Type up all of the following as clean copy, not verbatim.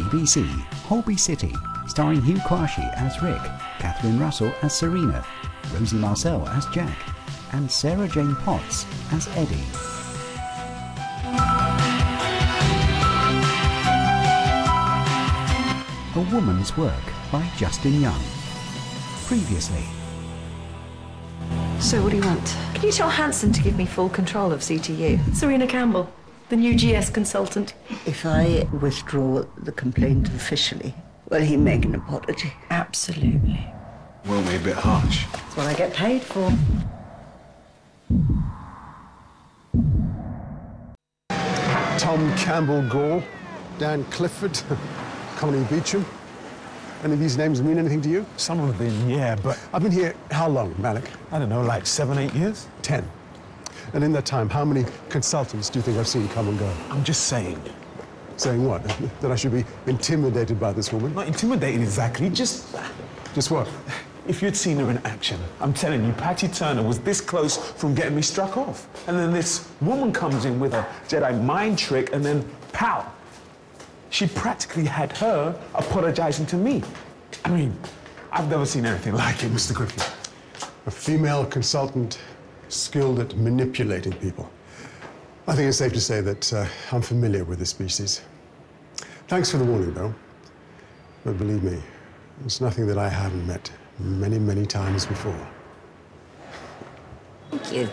BBC, Holby City, starring Hugh Quashie as Rick, Catherine Russell as Serena, Rosie Marcel as Jack, and Sarah Jane Potts as Eddie. A Woman's Work by Justin Young. Previously. So what do you want? Can you tell Hanson to give me full control of CTU? Serena Campbell, the new GS consultant. If I withdraw the complaint officially, will he make an apology? Absolutely. Weren't we a bit harsh? That's what I get paid for. Tom Campbell Gore, Dan Clifford, Connie Beecham. Any of these names mean anything to you? Some of them, yeah, but I've been here how long, Malik? I don't know, like 7, 8 years? 10. And in that time, how many consultants do you think I've seen come and go? I'm just saying. Saying what? That I should be intimidated by this woman? Not intimidated exactly, just what? if you'd seen her in action. I'm telling you, Patty Turner was this close from getting me struck off. And then this woman comes in with a Jedi mind trick and then pow! She practically had her apologizing to me. I mean, I've never seen anything like it, Mr. Griffin. A female consultant skilled at manipulating people. I think it's safe to say that I'm familiar with this species. Thanks for the warning, though. But believe me, it's nothing that I haven't met many, many times before. Thank you.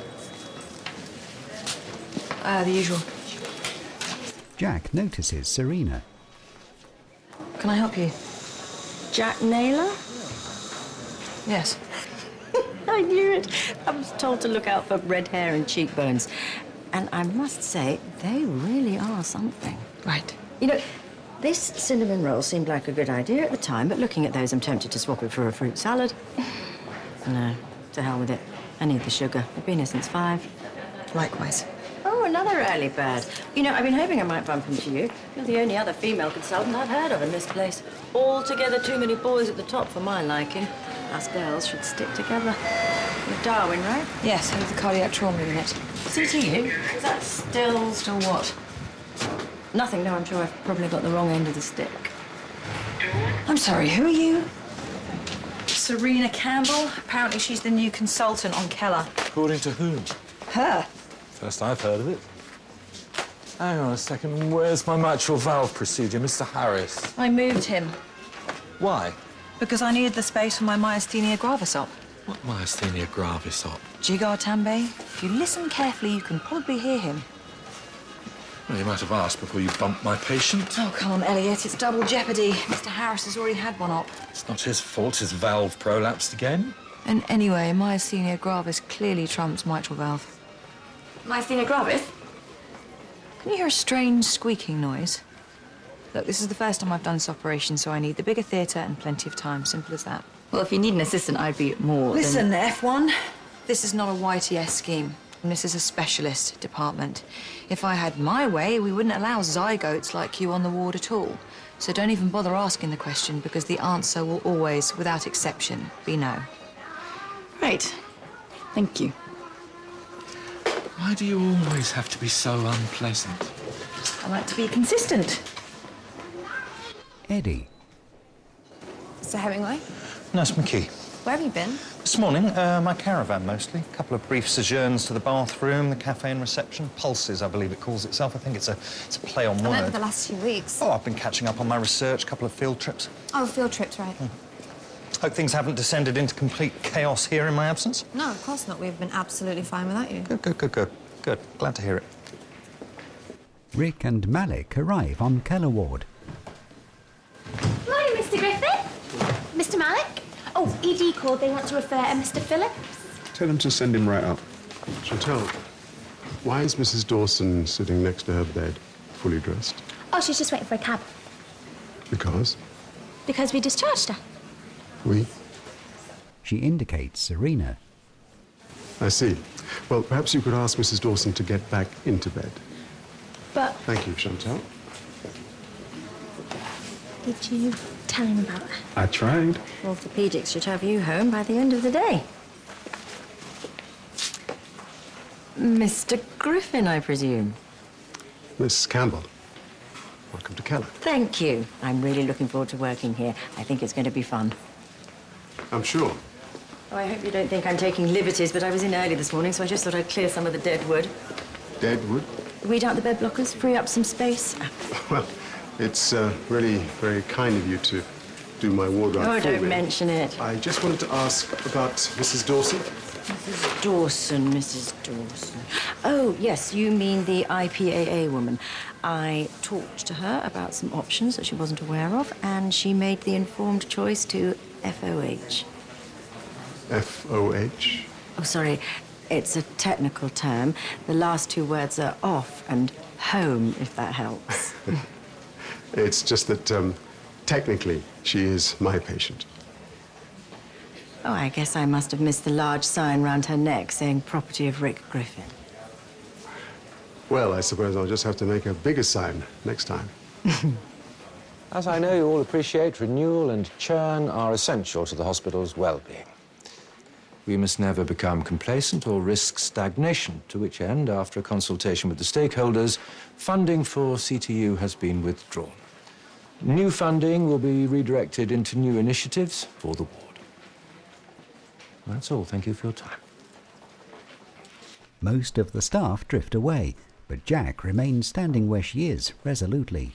The usual. Jack notices Serena. Can I help you? Jack Naylor? Yes. I knew it. I was told to look out for red hair and cheekbones. And I must say, they really are something. Right. You know, this cinnamon roll seemed like a good idea at the time, but looking at those, I'm tempted to swap it for a fruit salad. No, to hell with it. I need the sugar. I've been here since 5. Likewise. Oh, another early bird. You know, I've been hoping I might bump into you. You're the only other female consultant I've heard of in this place. Altogether too many boys at the top for my liking. Us girls should stick together. You're Darwin, right? Yes, I have the cardiac trauma unit. CTU? Is that still what? Nothing. No, I'm sure I've probably got the wrong end of the stick. I'm sorry, who are you? Serena Campbell. Apparently she's the new consultant on Keller. According to whom? Her. First I've heard of it. Hang on a second, where's my mitral valve procedure, Mr. Harris? I moved him Why? because I needed the space for my myasthenia gravis op. What myasthenia gravis op? Jigar Tambay. If you listen carefully, you can probably hear him. Well, you might have asked before you bumped my patient. Oh, come on, Elliot. It's double jeopardy. Mr. Harris has already had one op. It's not his fault his valve prolapsed again. And anyway, myasthenia gravis clearly trumps mitral valve. Myasthenia gravis? Can you hear a strange squeaking noise? Look, this is the first time I've done this operation, so I need the bigger theatre and plenty of time. Simple as that. Well, if you need an assistant, I'd be more Listen, F1. This is not a YTS scheme. And this is a specialist department. If I had my way, we wouldn't allow zygotes like you on the ward at all. So don't even bother asking the question, because the answer will always, without exception, be no. Right. Thank you. Why do you always have to be so unpleasant? I like to be consistent. Eddie. Mr. Hemingway, Nurse McKee. where have you been? This morning, my caravan mostly. A couple of brief sojourns to the bathroom, the cafe and reception. Pulses, I believe it calls itself. I think it's a play on I meant for words. the last few weeks. Oh, I've been catching up on my research, a couple of field trips. Oh, field trips, right. Hope things haven't descended into complete chaos here in my absence. No, of course not. We've been absolutely fine without you. Good. Glad to hear it. Rick and Malik arrive on Keller ward. Morning, Mr. Griffith. Mr. Malik. Oh, ED called. They want to refer to Mr. Phillips. Tell them to send him right up. Chantal, why is Mrs. Dawson sitting next to her bed, fully dressed? Oh, she's just waiting for a cab. Because? Because we discharged her. We? She indicates Serena. I see. Well, perhaps you could ask Mrs. Dawson to get back into bed. But Thank you, Chantal. did you tell him about her? I tried. Orthopedics should have you home by the end of the day. Mr. Griffin, I presume. Miss Campbell. welcome to Keller. Thank you. I'm really looking forward to working here. I think it's going to be fun. I'm sure. Oh, I hope you don't think I'm taking liberties, but I was in early this morning, so I just thought I'd clear some of the dead wood. Dead wood? Weed out the bed blockers, free up some space. Well, it's really very kind of you to do my wardrobe Oh, for don't me. mention it. I just wanted to ask about Mrs. Dawson. Mrs. Dawson. Oh, yes, you mean the IPAA woman. I talked to her about some options that she wasn't aware of, and she made the informed choice to FOH. FOH? Oh, sorry, it's a technical term. The last two words are off and home, if that helps. It's just that, technically, she is my patient. Oh, I guess I must have missed the large sign round her neck saying property of Rick Griffin. Well, I suppose I'll just have to make a bigger sign next time. As I know you all appreciate, renewal and churn are essential to the hospital's well-being. We must never become complacent or risk stagnation, to which end, after a consultation with the stakeholders, funding for CTU has been withdrawn. New funding will be redirected into new initiatives for the ward. That's all. Thank you for your time. Most of the staff drift away, but Jack remains standing where she is, resolutely.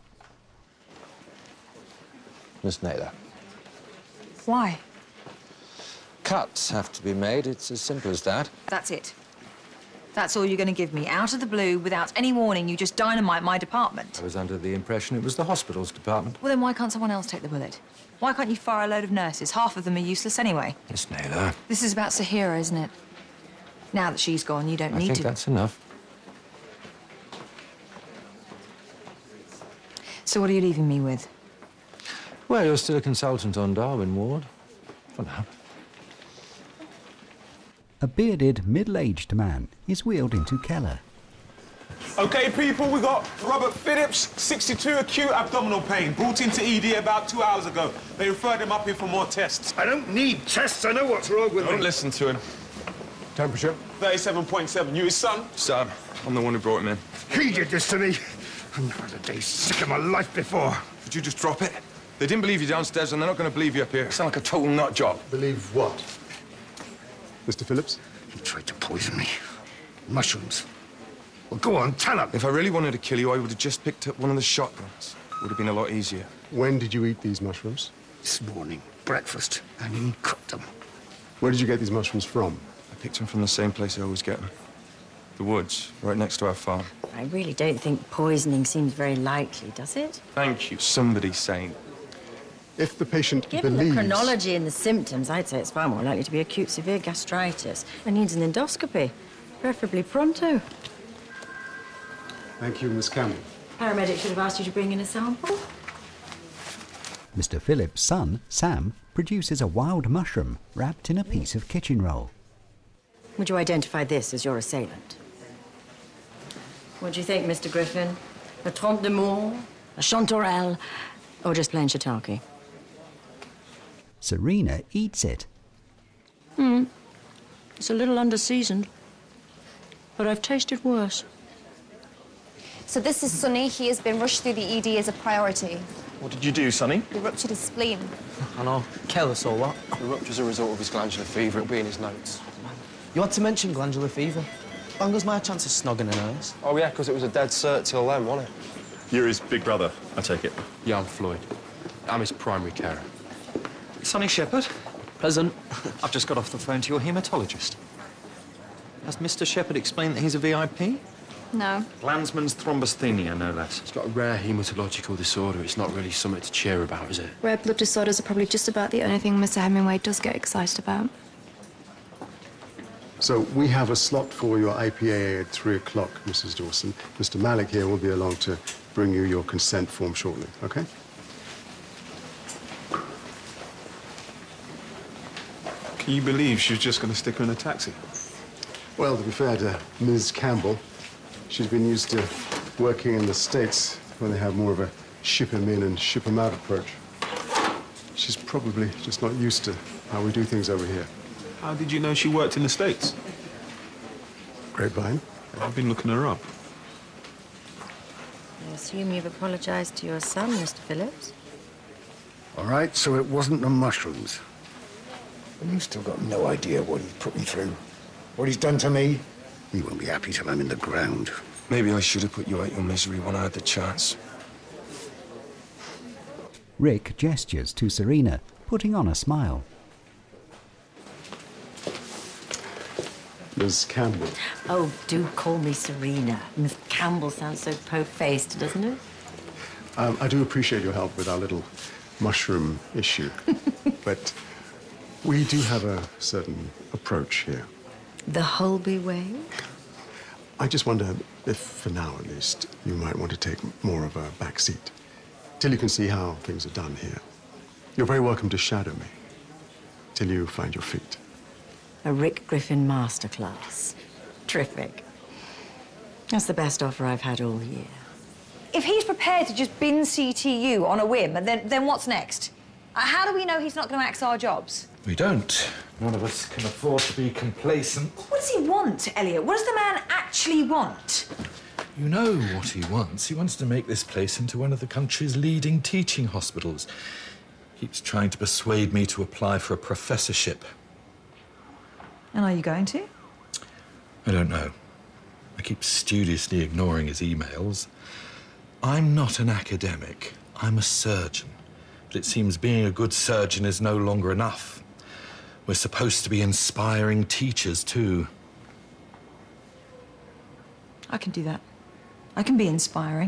Miss Naylor. Why? Cuts have to be made. It's as simple as that. That's it. That's all you're going to give me. Out of the blue, without any warning, you just dynamite my department. I was under the impression it was the hospital's department. Well, then why can't someone else take the bullet? Why can't you fire a load of nurses? Half of them are useless anyway. Miss Naylor. This is about Sahira, isn't it? Now that she's gone, you don't I need think to... that's enough. So what are you leaving me with? Well, you're still a consultant on Darwin Ward. For now. A bearded, middle-aged man is wheeled into Keller. Okay, people, we got Robert Phillips, 62, acute abdominal pain, brought into ED about 2 hours ago. They referred him up here for more tests. I don't need tests. I know what's wrong with Don't him. listen to him. Temperature? 37.7. You his son? Son, I'm the one who brought him in. He did this to me. I've never had a day sick in my life before. Would you just drop it? They didn't believe you downstairs, and they're not going to believe you up here. You sound like a total nut job. Believe what? Mr. Phillips? He tried to poison me. Mushrooms. Well, go on, tell him. If I really wanted to kill you, I would have just picked up one of the shotguns. Would have been a lot easier. When did you eat these mushrooms? This morning, breakfast, and he cooked them. Where did you get these mushrooms from? I picked them from the same place I always get them. The woods, right next to our farm. I really don't think poisoning seems very likely, does it? Thank you. Somebody's sane. If the patient Given believes... the chronology and the symptoms, I'd say it's far more likely to be acute severe gastritis. It needs an endoscopy, preferably pronto. Thank you, Miss Campbell. Paramedic should have asked you to bring in a sample. Mr. Phillips' son, Sam, produces a wild mushroom wrapped in a piece of kitchen roll. Would you identify this as your assailant? What do you think, Mr. Griffin? A trompe de mort, a chanterelle, or just plain shiitake? Serena eats it. It's a little under-seasoned, but I've tasted worse. So this is Sonny. He has been rushed through the ED as a priority. What did you do, Sonny? He ruptured his spleen. I know. Careless or what? The rupture's a result of his glandular fever. It'll be in his notes. You had to mention glandular fever. How long was my chance of snogging a nurse? Oh, yeah, because it was a dead cert till then, wasn't it? You're his big brother, I take it. Yeah, I'm Floyd. I'm his primary carer. Sonny Shepherd? Present. I've just got off the phone to your haematologist. Has Mr. Shepherd explained that he's a VIP? No. Landsman's thrombasthenia, no less. He's got a rare hematological disorder. It's not really something to cheer about, is it? Rare blood disorders are probably just about the only thing Mr. Hemingway does get excited about. So we have a slot for your IPAA at 3 o'clock, Mrs. Dawson. Mr. Malik here will be along to bring you your consent form shortly, okay? Can you believe she was just going to stick her in a taxi? Well, to be fair to Ms. Campbell, she's been used to working in the States when they have more of a ship him in and ship him out approach. She's probably just not used to how we do things over here. How did you know she worked in the States? Grapevine. I've been looking her up. Yes, assume you've apologized to your son, Mr. Phillips. All right, so it wasn't the mushrooms. And you've still got no idea what he's put me through. What he's done to me. He won't be happy till I'm in the ground. Maybe I should have put you out your misery when I had the chance. Rick gestures to Serena, putting on a smile. Ms. Campbell. Oh, do call me Serena. Miss Campbell sounds so po-faced, doesn't it? I do appreciate your help with our little mushroom issue, but we do have a certain approach here. The Holby way? I just wonder if, for now at least, you might want to take more of a back seat till you can see how things are done here. You're very welcome to shadow me till you find your feet. A Rick Griffin masterclass. Terrific. That's the best offer I've had all year. If he's prepared to just bin CTU on a whim, then what's next? How do we know he's not going to axe our jobs? We don't. None of us can afford to be complacent. What does he want, Elliot? What does the man actually want? You know what he wants. He wants to make this place into one of the country's leading teaching hospitals. Keeps trying to persuade me to apply for a professorship. And are you going to? I don't know. I keep studiously ignoring his emails. I'm not an academic. I'm a surgeon. But it seems being a good surgeon is no longer enough. We're supposed to be inspiring teachers, too. I can do that. I can be inspiring.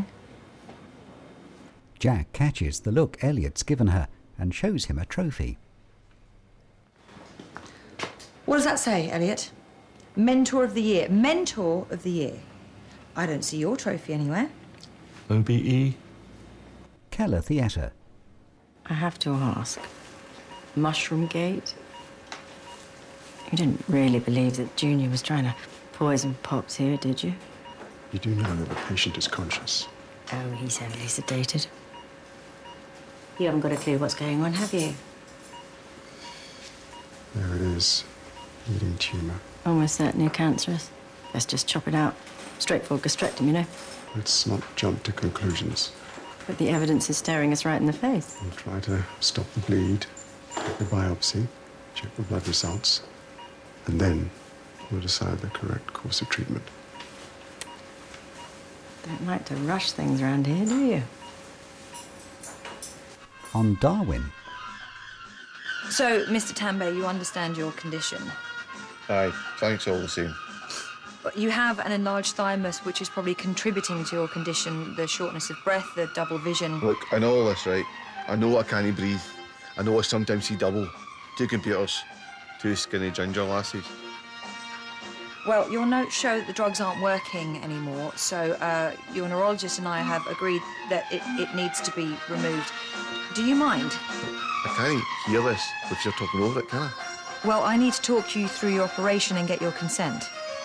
Jack catches the look Elliot's given her and shows him a trophy. What does that say, Elliot? Mentor of the Year. Mentor of the Year. I don't see your trophy anywhere. OBE? Keller Theatre. I have to ask. Mushroom Gate? You didn't really believe that Junior was trying to poison Pops here, did you? You do know that the patient is conscious. Oh, he's heavily sedated. You haven't got a clue what's going on, have you? There it is. Eating tumour. Almost certainly cancerous. Let's just chop it out. Straightforward gastrectomy, you know? Let's not jump to conclusions. But the evidence is staring us right in the face. We'll try to stop the bleed, take the biopsy, check the blood results, and then we'll decide the correct course of treatment. Don't like to rush things around here, do you? On Darwin. So, Mr. Tambay, you understand your condition. Aye, thanks all the same. But you have an enlarged thymus, which is probably contributing to your condition, the shortness of breath, the double vision. Look, I know all this, right? I know I can't breathe. I know I sometimes see double. 2 computers, 2 skinny ginger lasses. Well, your notes show that the drugs aren't working anymore, so your neurologist and I have agreed that it needs to be removed. Do you mind? I can't hear this if you're talking over it, can I? Well, I need to talk you through your operation and get your consent.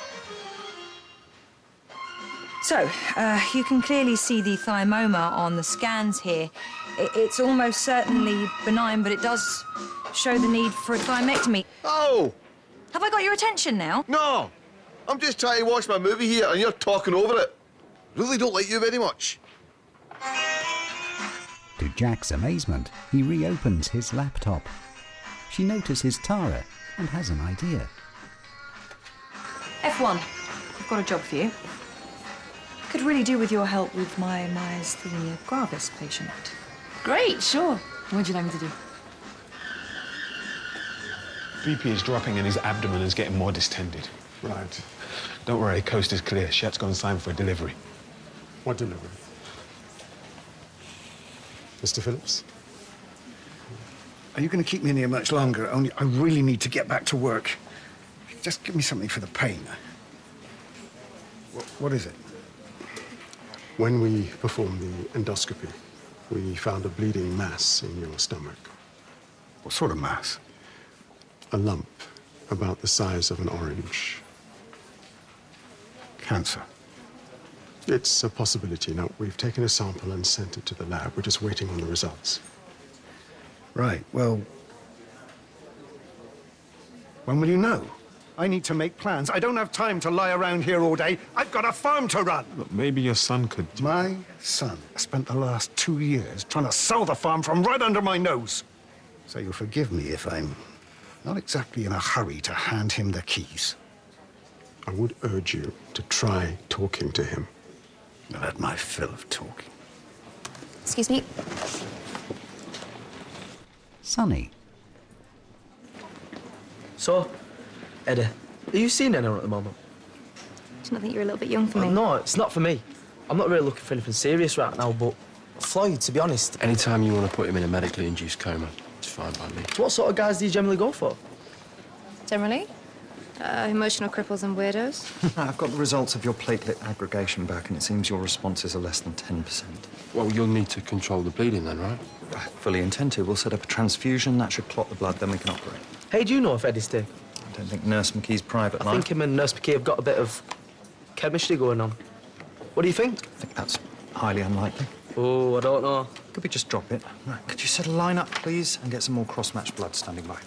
So, you can clearly see the thymoma on the scans here. It's almost certainly benign, but it does show the need for a thymectomy. Oh! Have I got your attention now? No! I'm just trying to watch my movie here and you're talking over it. Really don't like you very much. To Jack's amazement, he reopens his laptop. She notices Tara and has an idea. F1, I've got a job for you. Could really do with your help with my myasthenia gravis patient. Great, sure. What would you like me to do? BP is dropping and his abdomen is getting more distended. Right. Don't worry, coast is clear. Shet's gone signed for delivery. What delivery? Mr. Phillips? Are you going to keep me in here much longer? Only I really need to get back to work. Just give me something for the pain. What is it? When we performed the endoscopy, we found a bleeding mass in your stomach. What sort of mass? A lump about the size of an orange. Cancer? It's a possibility. Now, we've taken a sample and sent it to the lab. We're just waiting on the results. Right, well... when will you know? I need to make plans. I don't have time to lie around here all day. I've got a farm to run. Look, maybe your son could... My son spent the last 2 years trying to sell the farm from right under my nose. So you'll forgive me if I'm not exactly in a hurry to hand him the keys. I would urge you to try talking to him. I've had my fill of talking. Excuse me. Sonny. So, Eddie, are you seeing anyone at the moment? Do you not think you're a little bit young for me? No, it's not for me. I'm not really looking for anything serious right now, but Floyd, to be honest... Anytime you want to put him in a medically induced coma, it's fine by me. What sort of guys do you generally go for? Generally? Emotional cripples and weirdos. I've got the results of your platelet aggregation back, and it seems your responses are less than 10%. Well, you'll need to control the bleeding then, right? I fully intend to. We'll set up a transfusion. That should clot the blood, then we can operate. Hey, do you know if Eddie's taken? I don't think Nurse McKee's private I line. think him and Nurse McKee have got a bit of chemistry going on. What do you think? I think that's highly unlikely. Oh, I don't know. Could we just drop it? Right, could you set a line up, please, and get some more cross-matched blood standing by?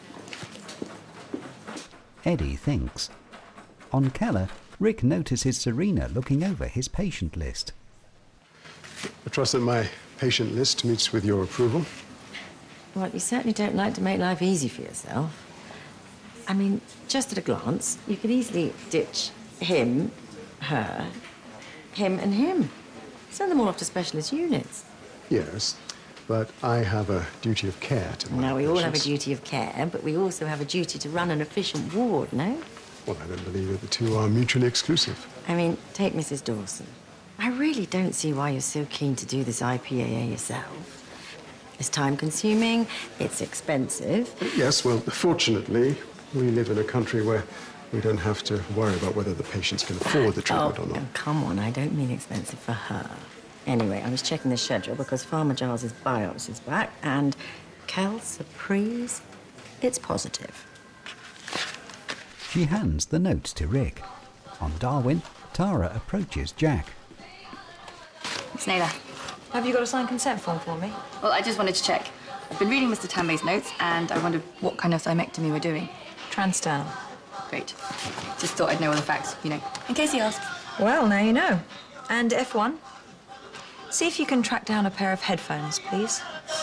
Eddie thinks. On Keller, Rick notices Serena looking over his patient list. I trust that my patient list meets with your approval. Well, you certainly don't like to make life easy for yourself. I mean, just at a glance, you could easily ditch him, her, him and him. Send them all off to specialist units. Yes, but I have a duty of care to my Now, we all have a patients. duty of care, but we also have a duty to run an efficient ward, no? Well, I don't believe that the two are mutually exclusive. I mean, take Mrs. Dawson. I really don't see why you're so keen to do this IPAA yourself. It's time-consuming, it's expensive. Yes, well, fortunately, we live in a country where we don't have to worry about whether the patients can afford the treatment or not. Oh, come on, I don't mean expensive for her. Anyway, I was checking the schedule because Farmer Giles's biopsy's back, and quelle surprise, it's positive. She hands the notes to Rick. On Darwin, Tara approaches Jack. It's Naylor. Have you got a signed consent form for me? Well, I just wanted to check. I've been reading Mr. Tambay's notes, and I wondered what kind of thymectomy we're doing. Transdermal. Great. Just thought I'd know all the facts, you know, in case he asks. Well, now you know. And F1, see if you can track down a pair of headphones, please.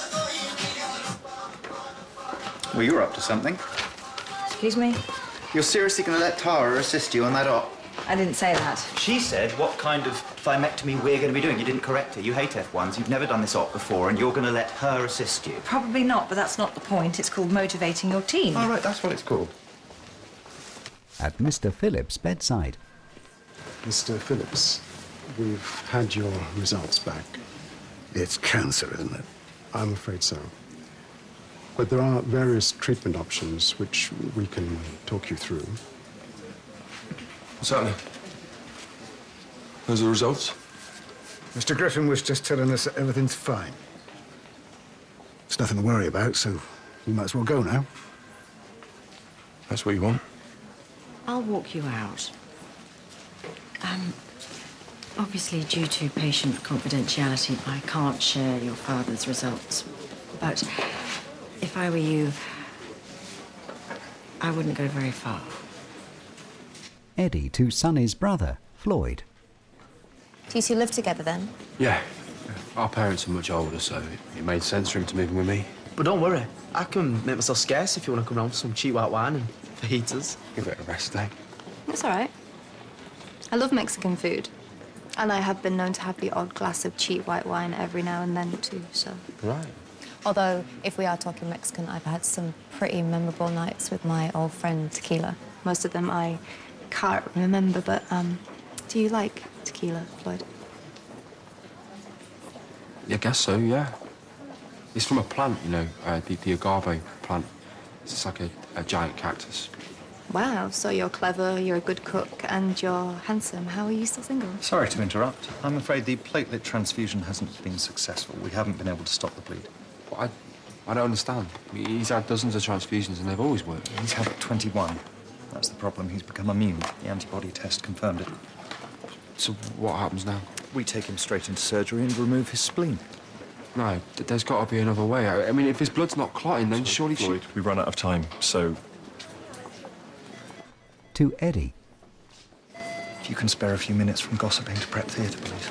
Well, you're up to something. Excuse me? You're seriously going to let Tara assist you on that op? I didn't say that. She said what kind of thymectomy we're going to be doing. You didn't correct her. You hate F1s. You've never done this op before, and you're going to let her assist you. Probably not, but that's not the point. It's called motivating your team. All right, that's what it's called. At Mr. Phillips' bedside. Mr. Phillips, we've had your results back. It's cancer, isn't it? I'm afraid so. But there are various treatment options which we can talk you through. What's happening? Those are the results? Mr. Griffin was just telling us that everything's fine. There's nothing to worry about, so you might as well go now. That's what you want? I'll walk you out. Obviously, due to patient confidentiality, I can't share your father's results. But if I were you, I wouldn't go very far. Eddie to Sonny's brother, Floyd. Do you two live together then? Yeah. Our parents are much older, so it made sense for him to move in with me. But don't worry, I can make myself scarce if you want to come round for some cheap white wine and fajitas. Give it a rest, eh? That's all right. I love Mexican food. And I have been known to have the odd glass of cheap white wine every now and then, too, so... Right. Although, if we are talking Mexican, I've had some pretty memorable nights with my old friend Tequila. Most of them I can't remember, but, do you like tequila, Floyd? I guess so, yeah. It's from a plant, you know, the agave plant. It's just like a giant cactus. Wow, so you're clever, you're a good cook, and you're handsome. How are you still single? Sorry to interrupt. I'm afraid the platelet transfusion hasn't been successful. We haven't been able to stop the bleed. Well, I don't understand. He's had dozens of transfusions and they've always worked. He's had 21. That's the problem. He's become immune. The antibody test confirmed it. So what happens now? We take him straight into surgery and remove his spleen. No, there's got to be another way. I mean, if his blood's not clotting, then surely... Floyd, we run out of time, so... to Eddie. If you can spare a few minutes from gossiping to prep theatre, please.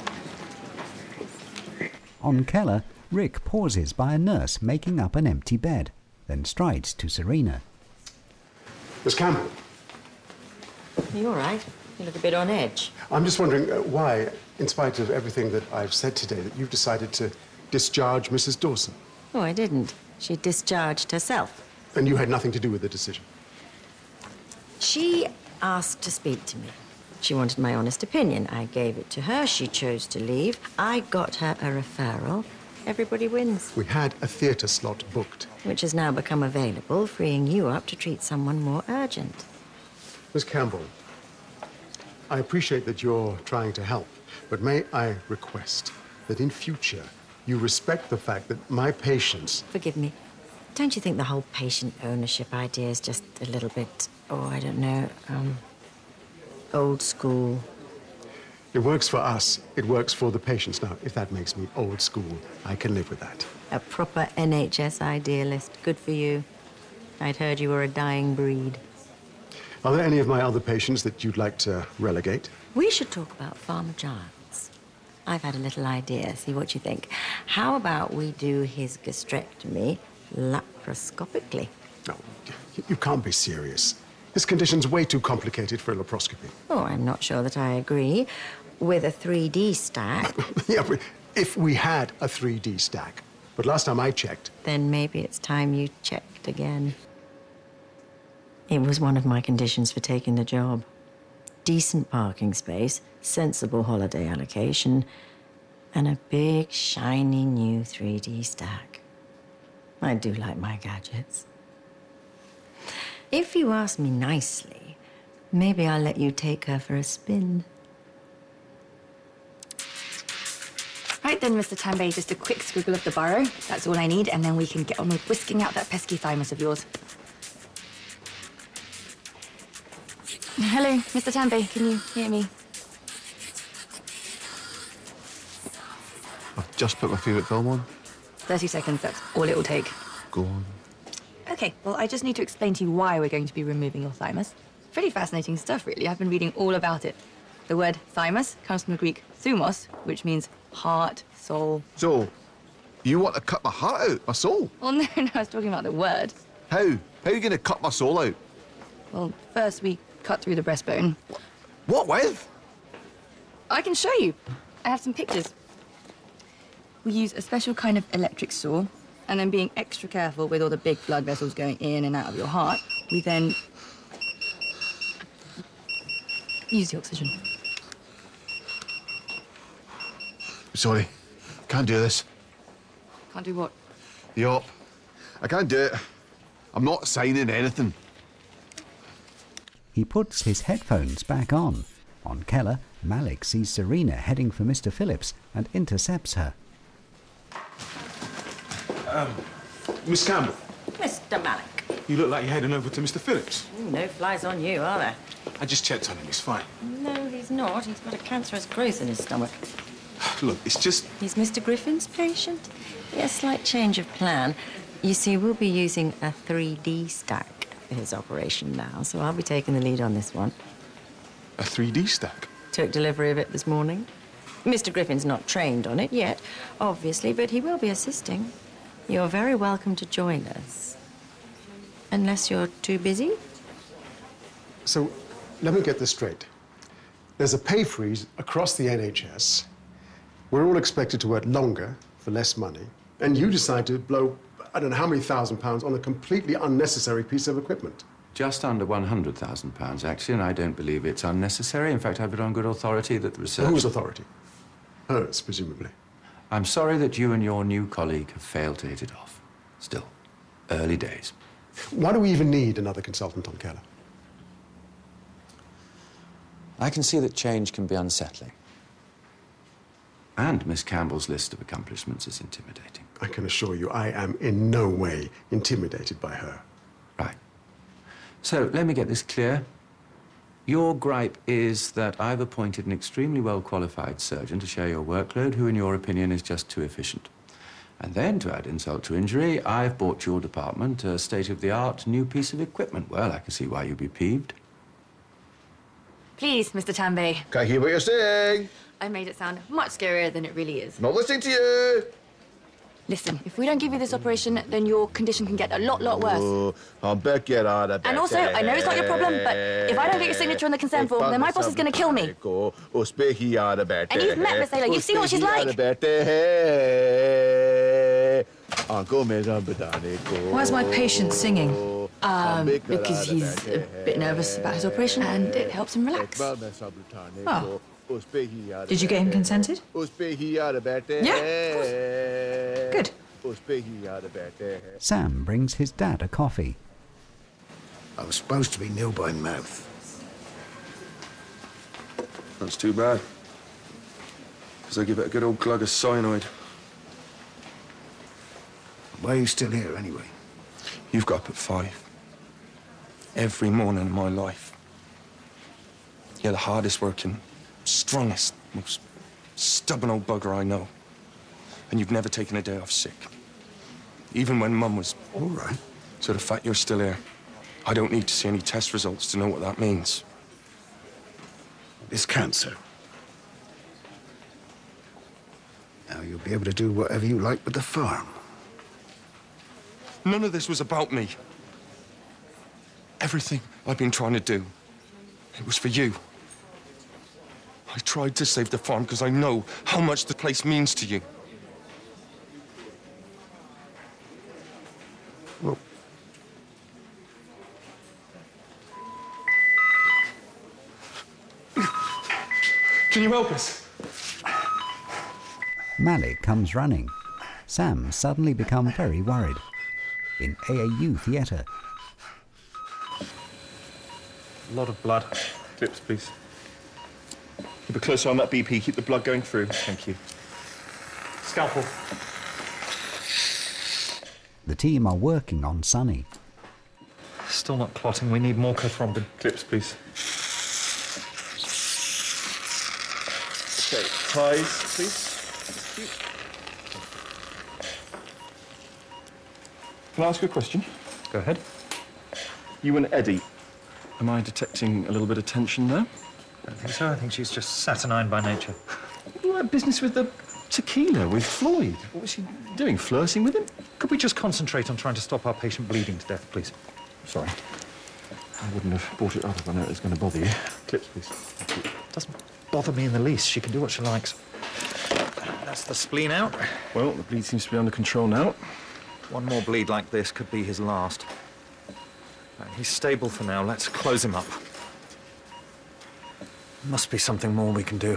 On Keller, Rick pauses by a nurse making up an empty bed, then strides to Serena. Miss Campbell. Are you all right? You look a bit on edge. I'm just wondering why, in spite of everything that I've said today, that you've decided to discharge Mrs. Dawson. Oh, I didn't. She discharged herself. And you had nothing to do with the decision. She asked to speak to me. She wanted my honest opinion. I gave it to her. She chose to leave. I got her a referral. Everybody wins. We had a theatre slot booked. Which has now become available, freeing you up to treat someone more urgent. Miss Campbell, I appreciate that you're trying to help, but may I request that in future you respect the fact that my patients... Forgive me. Don't you think the whole patient ownership idea is just a little bit, I don't know, old school? It works for us. It works for the patients. Now, if that makes me old school, I can live with that. A proper NHS idealist. Good for you. I'd heard you were a dying breed. Are there any of my other patients that you'd like to relegate? We should talk about Farmer Giles. I've had a little idea. See what you think. How about we do his gastrectomy laparoscopically? No, you can't be serious. This condition's way too complicated for a laparoscopy. Oh, I'm not sure that I agree. With a 3D stack... Yeah, but if we had a 3D stack. But last time I checked... Then maybe it's time you checked again. It was one of my conditions for taking the job. Decent parking space, sensible holiday allocation, and a big, shiny new 3D stack. I do like my gadgets. If you ask me nicely, maybe I'll let you take her for a spin. Right then, Mr. Tambay, just a quick squiggle of the burrow. That's all I need, and then we can get on with whisking out that pesky thymus of yours. Hello, Mr. Tambay, can you hear me? I've just put my favourite film on. 30 seconds, that's all it will take. Go on. Okay, well, I just need to explain to you why we're going to be removing your thymus. Pretty fascinating stuff, really. I've been reading all about it. The word thymus comes from the Greek thumos, which means heart, soul. So, you want to cut my heart out, my soul? Well, no, I was talking about the word. How? How are you going to cut my soul out? Well, first we cut through the breastbone. What with? I can show you. I have some pictures. We use a special kind of electric saw, and then being extra careful with all the big blood vessels going in and out of your heart, we then use the oxygen. Sorry, can't do this. Can't do what? The op. I can't do it. I'm not signing anything. He puts his headphones back on. On Keller, Malik sees Serena heading for Mr. Phillips and intercepts her. Miss Campbell, Mr. Malik. you look like you're heading over to Mr. Phillips. No flies on you, are there? I just checked on him, he's fine. No, he's not. He's got a cancerous growth in his stomach. Look, it's just... He's Mr. Griffin's patient. Yeah, slight change of plan. You see, we'll be using a 3D stack for his operation now, so I'll be taking the lead on this one. A 3D stack? Took delivery of it this morning. Mr. Griffin's not trained on it yet, obviously, but he will be assisting. You're very welcome to join us. Unless you're too busy? So, let me get this straight. There's a pay freeze across the NHS. We're all expected to work longer for less money. And you decide to blow, I don't know how many £1,000s on a completely unnecessary piece of equipment. Just under £100,000, actually, and I don't believe it's unnecessary. In fact, I've it on good authority that the research... Whose authority? Hers, presumably. I'm sorry that you and your new colleague have failed to hit it off. Still, early days. Why do we even need another consultant on Keller? I can see that change can be unsettling. And Miss Campbell's list of accomplishments is intimidating. I can assure you I am in no way intimidated by her. Right. So, let me get this clear. Your gripe is that I've appointed an extremely well-qualified surgeon to share your workload, who, in your opinion, is just too efficient. And then, to add insult to injury, I've bought your department a state-of-the-art new piece of equipment. Well, I can see why you'd be peeved. Please, Mr. Tambay. Can't hear what you're saying. I made it sound much scarier than it really is. Not listening to you. Listen, if we don't give you this operation, then your condition can get a lot worse. Oh, I'll bet get out of bed. And also, I know it's not your problem, but if I don't get your signature on the consent form, then my boss is going to kill me. And you've met Miss Taylor. You've seen what she's like. Why is my patient singing? Because he's a bit nervous about his operation, and it helps him relax. Oh. Did you get him consented? Yeah, of Good. Sam brings his dad a coffee. I was supposed to be nil by mouth. That's too bad. Because I give it a good old glug of cyanide. Why are you still here, anyway? You've got up at 5. Every morning of my life. You're the hardest working, strongest, most stubborn old bugger I know. And you've never taken a day off sick. Even when Mum was... All right. So the fact you're still here, I don't need to see any test results to know what that means. It's cancer. Now you'll be able to do whatever you like with the farm. None of this was about me. Everything I've been trying to do, it was for you. I tried to save the farm because I know how much the place means to you. Well, can you help us? Malik comes running. Sam suddenly becomes very worried. In AAU theatre. A lot of blood. Clips, please. Keep a close eye on that BP. Keep the blood going through. Thank you. Scalpel. The team are working on Sonny. Still not clotting. We need more cothrombin. Clips, please. Okay, ties, please. Can I ask you a question? Go ahead. You and Eddie, am I detecting a little bit of tension there? I don't think so. I think she's just saturnine by nature. All that business with the tequila with Floyd. What was she doing? Flirting with him? Could we just concentrate on trying to stop our patient bleeding to death, please? Sorry. I wouldn't have brought it up if I knew it was going to bother you. Clips, please. Doesn't bother me in the least. She can do what she likes. That's the spleen out. Well, the bleed seems to be under control now. One more bleed like this could be his last. He's stable for now. Let's close him up. Must be something more we can do.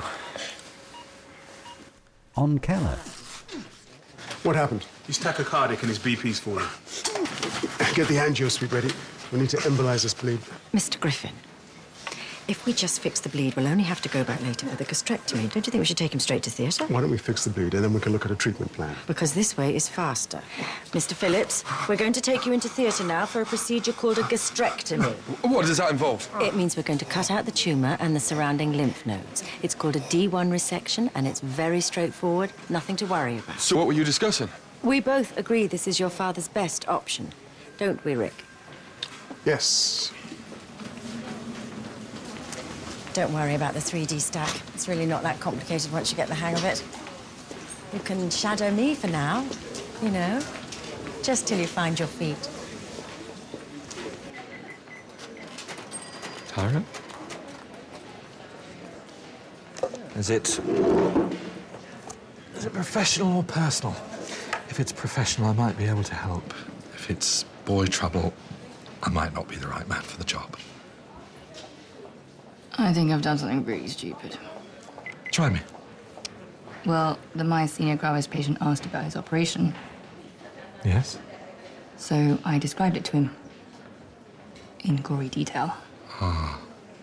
On Keller. What happened? He's tachycardic and his BP's falling. Get the angio suite ready. We need to embolize this bleed. Mr. Griffin, if we just fix the bleed, we'll only have to go back later for the gastrectomy. Don't you think we should take him straight to theatre? Why don't we fix the bleed and then we can look at a treatment plan? Because this way is faster. Mr. Phillips, we're going to take you into theatre now for a procedure called a gastrectomy. What does that involve? It means we're going to cut out the tumour and the surrounding lymph nodes. It's called a D1 resection, and it's very straightforward. Nothing to worry about. So what were you discussing? We both agree this is your father's best option. Don't we, Rick? Yes. Don't worry about the 3D stack. It's really not that complicated once you get the hang of it. You can shadow me for now, you know, just till you find your feet. Tara? Is it professional or personal? If it's professional, I might be able to help. If it's boy trouble, I might not be the right man for the job. I think I've done something really stupid. Try me. Well, the myasthenia gravis patient asked about his operation, Yes? so I described it to him in gory detail. Ah.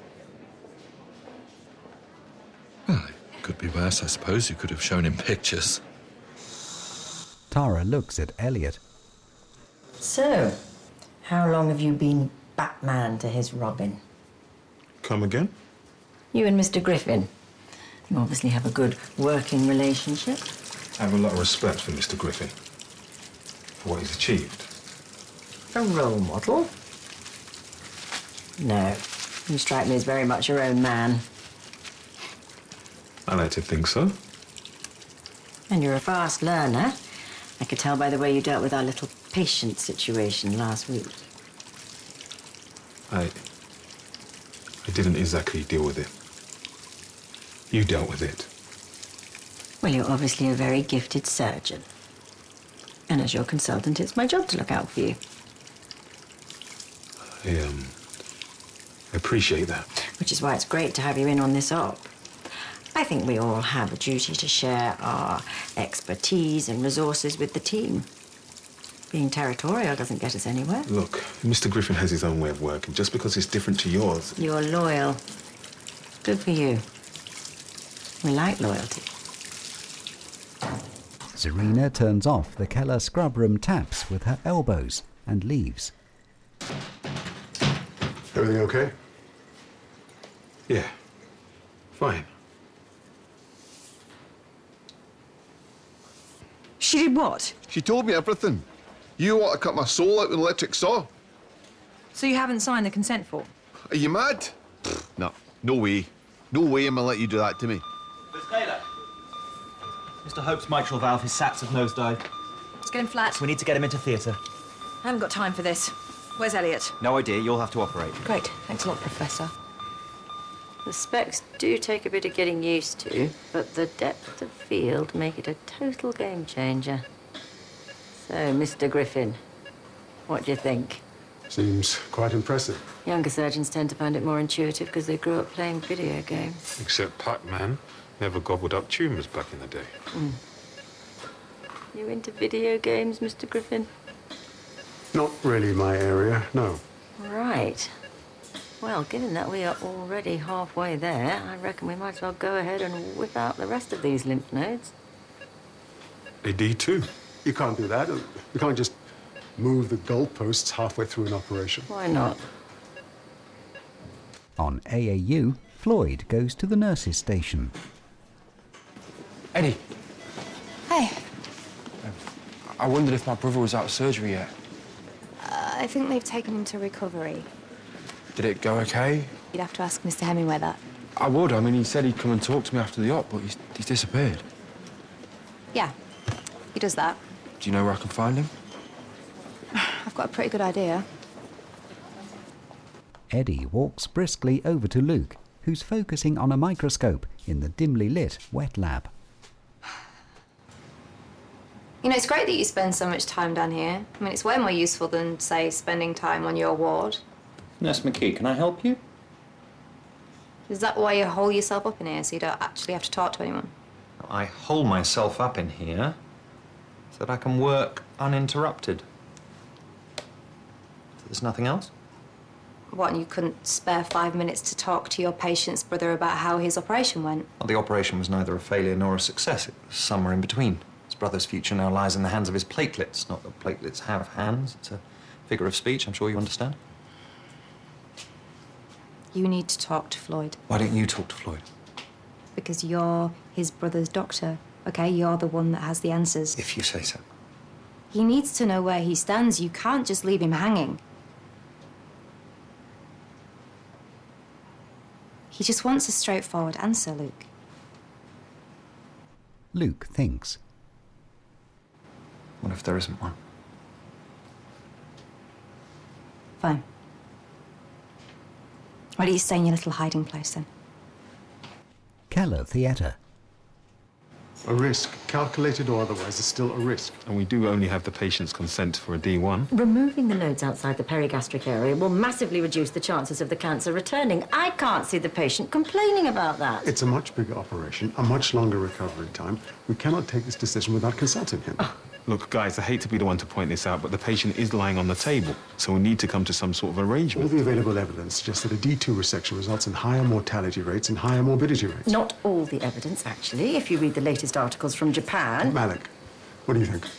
Well, it could be worse, I suppose. You could have shown him pictures. Tara looks at Elliot. So, how long have you been Batman to his Robin? Come again? You and Mr. Griffin. You obviously have a good working relationship. I have a lot of respect for Mr. Griffin, for what he's achieved. A role model? No, You strike me as very much your own man. I like to think so. And you're a fast learner. I could tell by the way you dealt with our little patient situation last week. I didn't exactly deal with it. You dealt with it. Well, you're obviously a very gifted surgeon. And as your consultant, it's my job to look out for you. I appreciate that. Which is why it's great to have you in on this op. I think we all have a duty to share our expertise and resources with the team. Being territorial doesn't get us anywhere. Look, Mr. Griffin has his own way of working. Just because it's different to yours... You're loyal. Good for you. We like loyalty. Serena turns off the Keller scrub room taps with her elbows and leaves. Everything okay? Yeah. Fine. She did what? She told me everything. You want to cut my soul out with an electric saw? So you haven't signed the consent form? Are you mad? No, no way. No way I'm gonna let you do that to me. Miss Taylor. Mr. Hope's mitral valve, his sats have nosedived. It's getting flat. We need to get him into theatre. I haven't got time for this. Where's Elliot? No idea, you'll have to operate. Great. Thanks a lot, Professor. The specs do take a bit of getting used to, but the depth of field make it a total game changer. So, Mr. Griffin, what do you think? Seems quite impressive. Younger surgeons tend to find it more intuitive because they grew up playing video games. Except Pac-Man never gobbled up tumours back in the day. You into video games, Mr. Griffin? Not really my area, no. Right. Well, given that we are already halfway there, I reckon we might as well go ahead and whip out the rest of these lymph nodes. AD too. You can't do that. You can't just move the goalposts halfway through an operation. Why not? On AAU, Floyd goes to the nurses' station. Eddie, Hey, I wondered if my brother was out of surgery yet. I think they've taken him to recovery. Did it go okay? You'd have to ask Mr. Hemingway that. I would. I mean, he said he'd come and talk to me after the op, but he's disappeared. Yeah, he does that. Do you know where I can find him? I've got a pretty good idea. Eddie walks briskly over to Luke, who's focusing on a microscope in the dimly lit wet lab. You know, it's great that you spend so much time down here. I mean, it's way more useful than, say, spending time on your ward. Nurse McKee, can I help you? Is that why you hole yourself up in here, so you don't actually have to talk to anyone? I hole myself up in here so that I can work uninterrupted. There's nothing else? What, and you couldn't spare 5 minutes to talk to your patient's brother about how his operation went? Well, the operation was neither a failure nor a success. It was somewhere in between. His brother's future now lies in the hands of his platelets. Not that platelets have hands. It's a figure of speech. I'm sure you understand. You need to talk to Floyd. Why don't you talk to Floyd? Because you're his brother's doctor, okay? You're the one that has the answers. If you say so. He needs to know where he stands. You can't just leave him hanging. He just wants a straightforward answer, Luke. Luke thinks. What if there isn't one? Fine. Why don't you stay in your little hiding place, then? Keller Theatre. A risk, calculated or otherwise, is still a risk. And we do only have the patient's consent for a D1. Removing the nodes outside the perigastric area will massively reduce the chances of the cancer returning. I can't see the patient complaining about that. It's a much bigger operation, a much longer recovery time. We cannot take this decision without consulting him. Look, guys, I hate to be the one to point this out, but the patient is lying on the table, so we need to come to some sort of All arrangement. the available evidence suggests that a D2 resection results in higher mortality rates and higher morbidity rates. Not all the evidence, actually, if you read the latest articles from Japan. Malik, what do you think?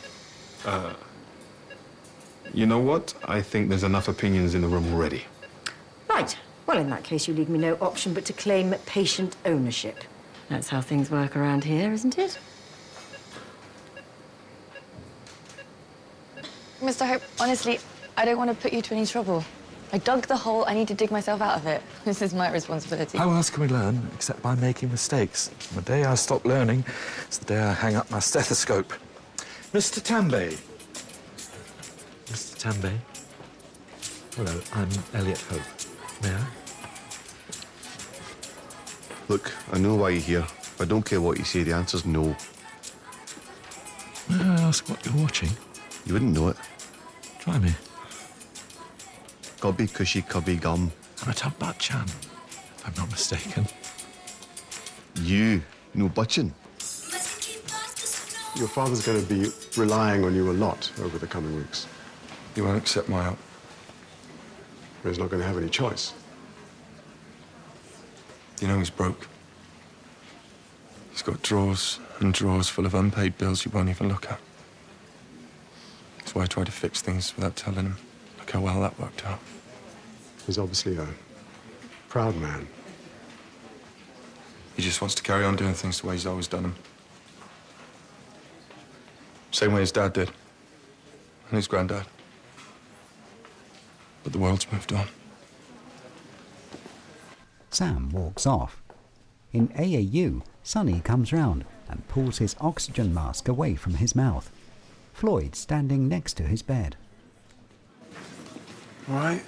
You know what? I think there's enough opinions in the room already. Right. Well, in that case, you leave me no option but to claim patient ownership. That's how things work around here, isn't it? Mr. Hope, honestly, I don't want to put you to any trouble. I dug the hole. I need to dig myself out of it. This is my responsibility. How else can we learn except by making mistakes? The day I stop learning is the day I hang up my stethoscope. Mr. Tambay. Mr. Tambay. Hello, I'm Elliot Hope. May I? Look, I know why you're here. I don't care what you say, the answer's no. May I ask what you're watching? You wouldn't know it. Try me. Gobby Cushy Cubby Gum. Amitabh Bachchan, if I'm not mistaken. You know Bachchan? Your father's going to be relying on you a lot over the coming weeks. He won't accept my help. He's not going to have any choice. You know he's broke. He's got drawers and drawers full of unpaid bills you won't even look at. That's why I tried to fix things without telling him. Look how well that worked out. He's obviously a proud man. He just wants to carry on doing things the way he's always done them. Same way his dad did. And his granddad. But the world's moved on. Sam walks off. In AAU, Sonny comes round and pulls his oxygen mask away from his mouth. Floyd's standing next to his bed. All right.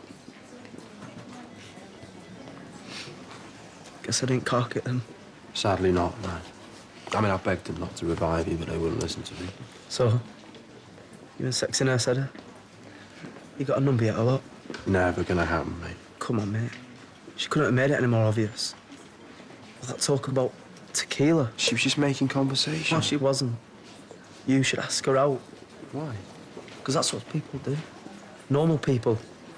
Guess I didn't cock it then. Sadly not, no. I mean, I begged them not to revive you, but they wouldn't listen to me. So, you and Sexy Nurse had her? You got a number yet or what? Never gonna happen, mate. Come on, mate. She couldn't have made it any more obvious. All that talk about tequila. She was just making conversation. No, she wasn't. You should ask her out. Why? Because that's what people do. Normal people.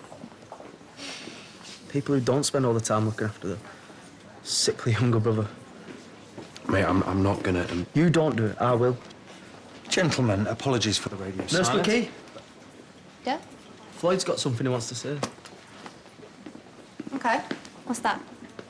People who don't spend all the time looking after their sickly younger brother. Mate, I'm not gonna... You don't do it, I will. Gentlemen, apologies for the radio Nurse silence. McKee? Yeah? Floyd's got something he wants to say. Okay. What's that?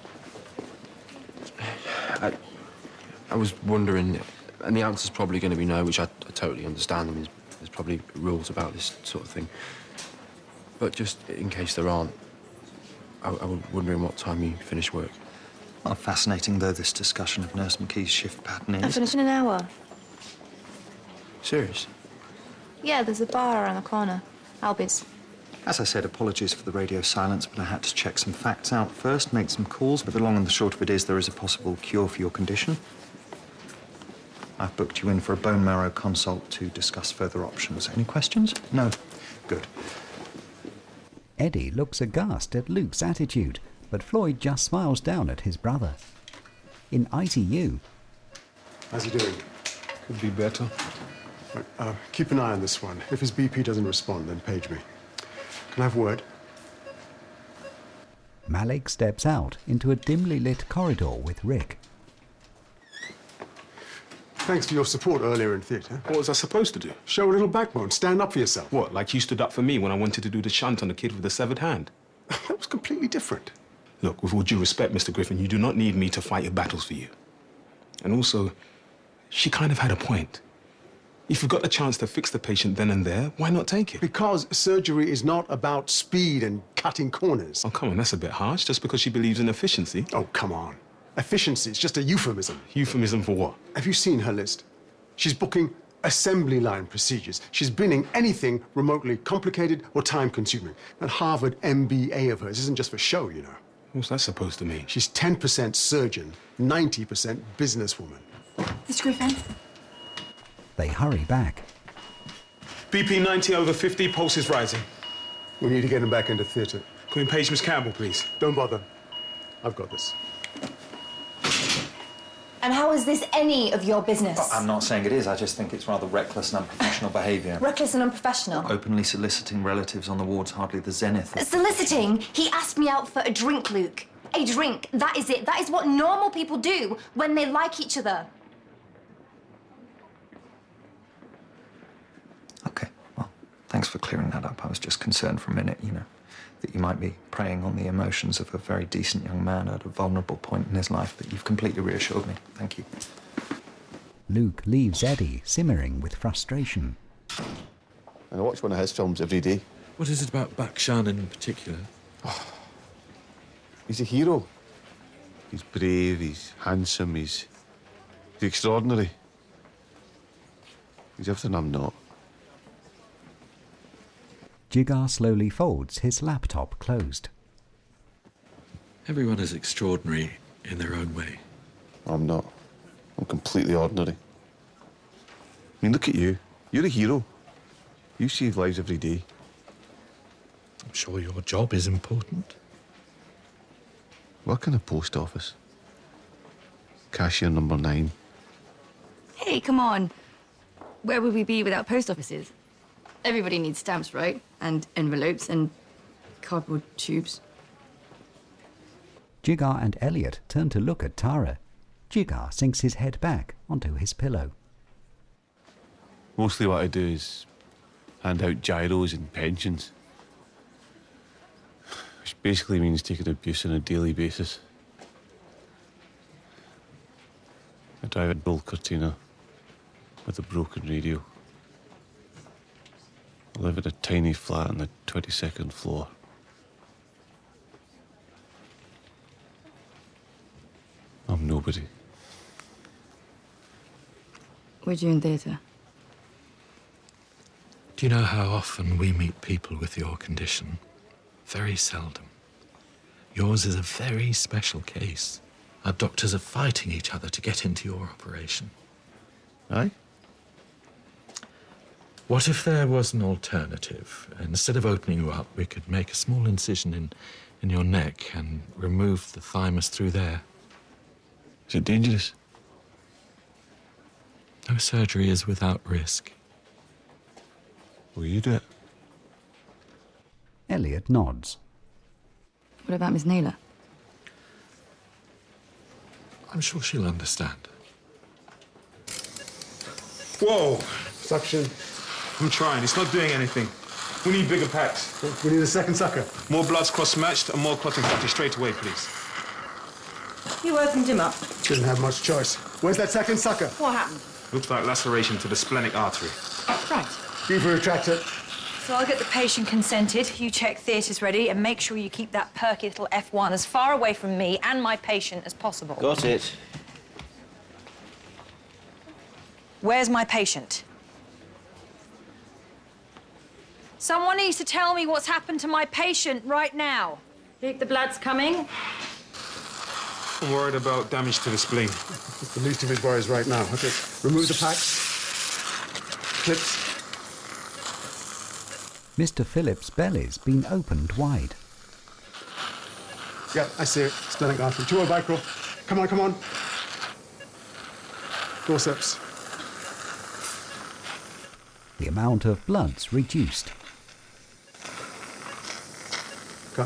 I was wondering, and the answer's probably going to be no, which I totally understand. I mean, there's probably rules about this sort of thing. But just in case there aren't, I was wondering what time you finish work. Well, fascinating though this discussion of Nurse McKee's shift pattern is. I finish in an hour. Serious? Yeah, there's a bar around the corner. Albies. As I said, apologies for the radio silence, but I had to check some facts out first, make some calls, but the long and the short of it is there is a possible cure for your condition. I've booked you in for a bone marrow consult to discuss further options. Any questions? No? Good. Eddie looks aghast at Luke's attitude, but Floyd just smiles down at his brother. In ITU... How's he doing? Could be better. Right, keep an eye on this one. If his BP doesn't respond, then page me. Can I have a word? Malik steps out into a dimly lit corridor with Rick. Thanks for your support earlier in theatre. What was I supposed to do? Show a little backbone. Stand up for yourself. What, like you stood up for me when I wanted to do the shunt on the kid with the severed hand? That was completely different. Look, with all due respect, Mr. Griffin, you do not need me to fight your battles for you. And also, she kind of had a point. If you've got the chance to fix the patient then and there, why not take it? Because surgery is not about speed and cutting corners. Oh, come on, that's a bit harsh, just because she believes in efficiency. Oh, come on. Efficiency is just a euphemism. Euphemism for what? Have you seen her list? She's booking assembly line procedures. She's binning anything remotely complicated or time-consuming. That Harvard MBA of hers isn't just for show, you know. What's that supposed to mean? She's 10% surgeon, 90% businesswoman. Mr. Griffin? They hurry back. BP 90/50, pulse is rising. We need to get him back into theatre. Can we page Miss Campbell, please? Don't bother. I've got this. And how is this any of your business? I'm not saying it is, I just think it's rather reckless and unprofessional behaviour. Reckless and unprofessional. Openly soliciting relatives on the ward's hardly the zenith. Soliciting? He asked me out for a drink, Luke. A drink. That is it. That is what normal people do when they like each other. Okay, well, thanks for clearing that up. I was just concerned for a minute, you know, that you might be preying on the emotions of a very decent young man at a vulnerable point in his life, but you've completely reassured me. Thank you. Luke leaves Eddie simmering with frustration. I watch one of his films every day. What is it about Bakshan in particular? He's a hero. He's brave, he's handsome, he's extraordinary. He's everything I'm not. Jigar slowly folds his laptop closed. Everyone is extraordinary in their own way. I'm not. I'm completely ordinary. I mean, look at you. You're a hero. You save lives every day. I'm sure your job is important. Work in a post office. Cashier number 9. Hey, come on. Where would we be without post offices? Everybody needs stamps, right? And envelopes and cardboard tubes. Jigar and Elliot turn to look at Tara. Jigar sinks his head back onto his pillow. Mostly what I do is hand out gyros and pensions. Which basically means taking abuse on a daily basis. I drive a old Cortina with a broken radio. I live in a tiny flat on the 22nd floor. I'm nobody. We're doing theatre. Do you know how often we meet people with your condition? Very seldom. Yours is a very special case. Our doctors are fighting each other to get into your operation. Aye? What if there was an alternative? Instead of opening you up, we could make a small incision in your neck and remove the thymus through there. Is it dangerous? No surgery is without risk. Will you do it? Elliot nods. What about Miss Naylor? I'm sure she'll understand. Whoa! Suction. I'm trying. It's not doing anything. We need bigger packs. We need a second sucker. More bloods cross-matched and more clotting factor straight away, please. You opened him up. Didn't have much choice. Where's that second sucker? What happened? Looks like laceration to the splenic artery. Right. Beaver retractor. So I'll get the patient consented, you check theatres ready, and make sure you keep that perky little F1 as far away from me and my patient as possible. Got it. Where's my patient? Someone needs to tell me what's happened to my patient right now. Think the blood's coming? I'm worried about damage to the spleen. It's the least of his worries right now. Okay, remove the packs. Clips. Mr. Phillips' belly's been opened wide. Yeah, I see it. Splenic artery. 2 bicro. Come on, come on. Forceps. The amount of blood's reduced. Cut.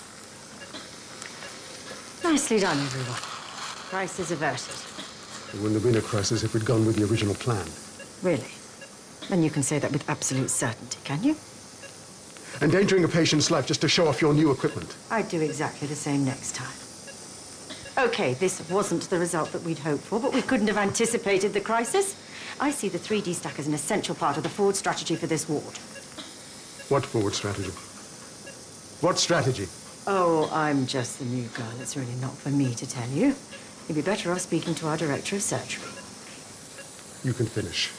Nicely done, everyone. Crisis averted. There wouldn't have been a crisis if we'd gone with the original plan. Really? Then you can say that with absolute certainty, can you? Endangering a patient's life just to show off your new equipment. I'd do exactly the same next time. Okay, this wasn't the result that we'd hoped for, but we couldn't have anticipated the crisis. I see the 3D stack as an essential part of the forward strategy for this ward. What forward strategy? What strategy? Oh, I'm just the new girl. It's really not for me to tell you. You'd be better off speaking to our director of surgery. You can finish.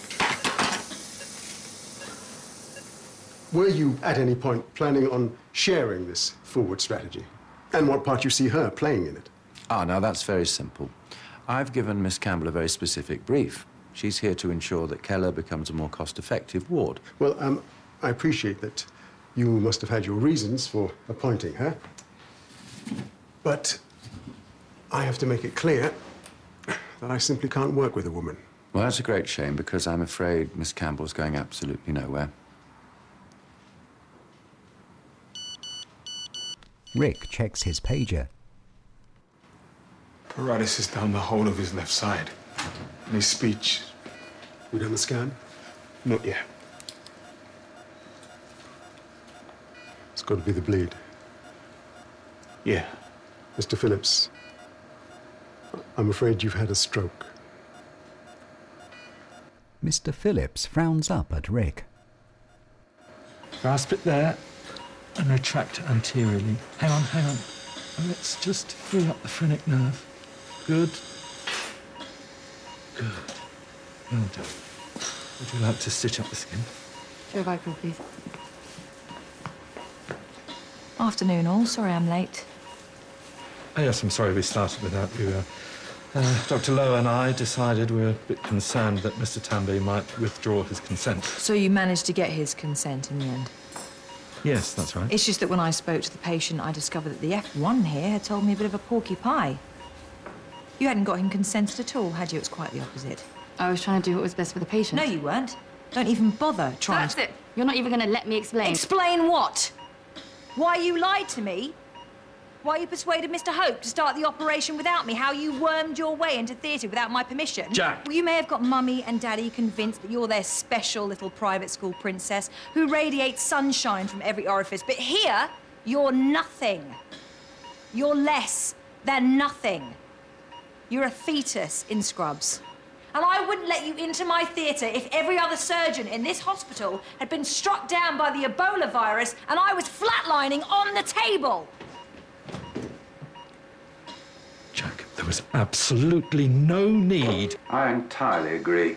Were you, at any point, planning on sharing this forward strategy? And what part you see her playing in it? Now that's very simple. I've given Miss Campbell a very specific brief. She's here to ensure that Keller becomes a more cost-effective ward. Well, I appreciate that you must have had your reasons for appointing her. But I have to make it clear that I simply can't work with a woman. Well, that's a great shame, because I'm afraid Miss Campbell's going absolutely nowhere. Rick checks his pager. Paralysis down the whole of his left side. And his speech. You done the scan? Not yet. It's got to be the bleed. Yeah. Mr. Phillips, I'm afraid you've had a stroke. Mr. Phillips frowns up at Rick. Grasp it there and retract anteriorly. Hang on, hang on. Let's just free up the phrenic nerve. Good. Good. Well done. Would you like to stitch up the skin? Joe Vicryl, please. Afternoon all. Sorry I'm late. Oh, yes, I'm sorry we started without you. Dr. Lowe and I decided we were a bit concerned that Mr. Tamby might withdraw his consent. So you managed to get his consent in the end? Yes, that's right. It's just that when I spoke to the patient, I discovered that the F1 here had told me a bit of a porky pie. You hadn't got him consented at all, had you? It's quite the opposite. I was trying to do what was best for the patient. No, you weren't. Don't even bother trying. That's it. You're not even going to let me explain. Explain what? Why you lied to me? Why you persuaded Mr. Hope to start the operation without me? How you wormed your way into theatre without my permission? Jack! Well, you may have got Mummy and Daddy convinced that you're their special little private school princess who radiates sunshine from every orifice. But here, you're nothing. You're less than nothing. You're a fetus in scrubs. And I wouldn't let you into my theatre if every other surgeon in this hospital had been struck down by the Ebola virus and I was flatlining on the table. Jack, there was absolutely no need. I entirely agree.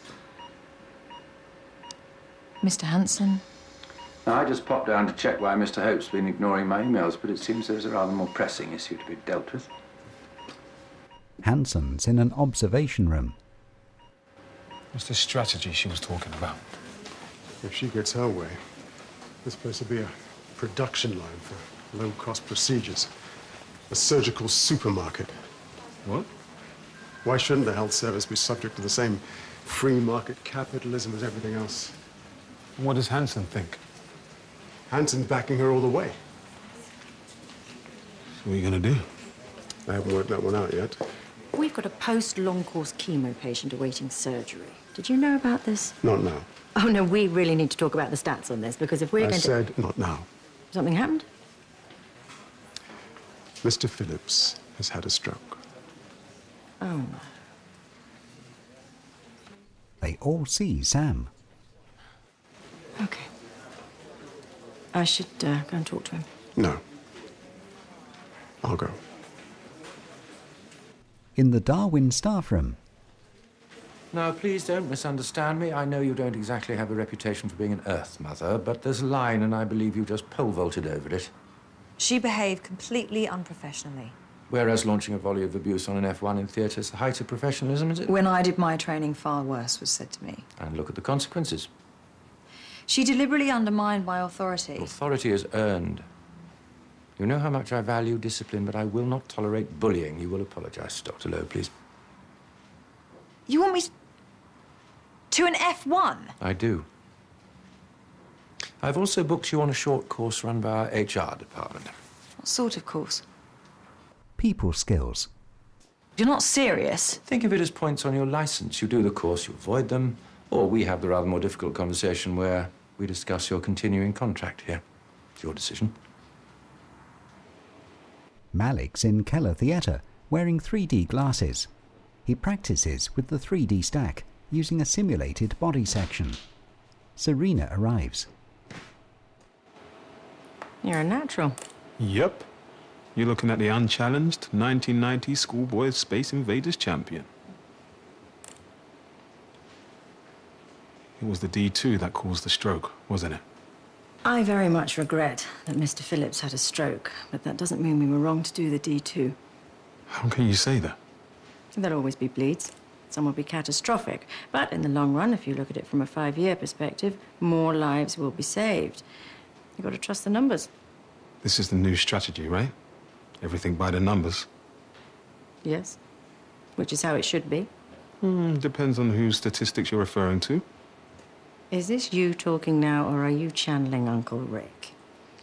Mr. Hanson? Now, I just popped down to check why Mr. Hope's been ignoring my emails, but it seems there's a rather more pressing issue to be dealt with. Hanson's in an observation room. What's the strategy she was talking about? If she gets her way, this place will be a production line for low-cost procedures. A surgical supermarket. What? Why shouldn't the health service be subject to the same free market capitalism as everything else? And what does Hanson think? Hanson's backing her all the way. So what are you going to do? I haven't worked that one out yet. We've got a post-long course chemo patient awaiting surgery. Did you know about this? Not now. Oh, no, we really need to talk about the stats on this, because if we're I going said not now. Something happened? Mr. Phillips has had a stroke. Oh, no. They all see Sam. Okay. I should go and talk to him. No. I'll go. In the Darwin staff room, Now, please don't misunderstand me. I know you don't exactly have a reputation for being an Earth mother, but there's a line, and I believe you just pole-vaulted over it. She behaved completely unprofessionally. Whereas launching a volley of abuse on an F1 in theatre is the height of professionalism, is it? When I did my training, far worse was said to me. And look at the consequences. She deliberately undermined my authority. Authority is earned. You know how much I value discipline, but I will not tolerate bullying. You will apologize, Dr. Lowe, please. You want me to an F1? I do. I've also booked you on a short course run by our HR department. What sort of course? people skills. You're not serious? Think of it as points on your license. You do the course, you avoid them, or we have the rather more difficult conversation where we discuss your continuing contract here. It's your decision. Malik's in Keller Theatre, wearing 3D glasses. He practices with the 3D stack, using a simulated body section. Serena arrives. You're a natural. Yep. You're looking at the unchallenged 1990 Schoolboy Space Invaders champion. It was the D2 that caused the stroke, wasn't it? I very much regret that Mr. Phillips had a stroke, but that doesn't mean we were wrong to do the D2. How can you say that? There'll always be bleeds. Some will be catastrophic. But in the long run, if you look at it from a 5-year perspective, more lives will be saved. You've got to trust the numbers. This is the new strategy, right? Everything by the numbers. Yes. Which is how it should be. Depends on whose statistics you're referring to. Is this you talking now, or are you channeling Uncle Rick?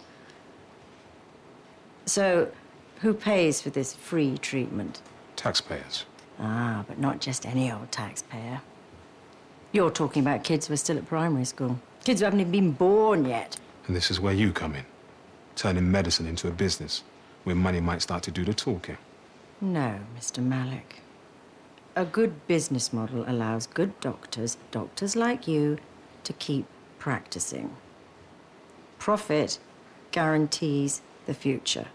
So, who pays for this free treatment? Taxpayers. Ah, but not just any old taxpayer. You're talking about kids who are still at primary school. Kids who haven't even been born yet. And this is where you come in. Turning medicine into a business, where money might start to do the talking. No, Mr. Malik. A good business model allows good doctors, doctors like you, to keep practicing. profit guarantees the future.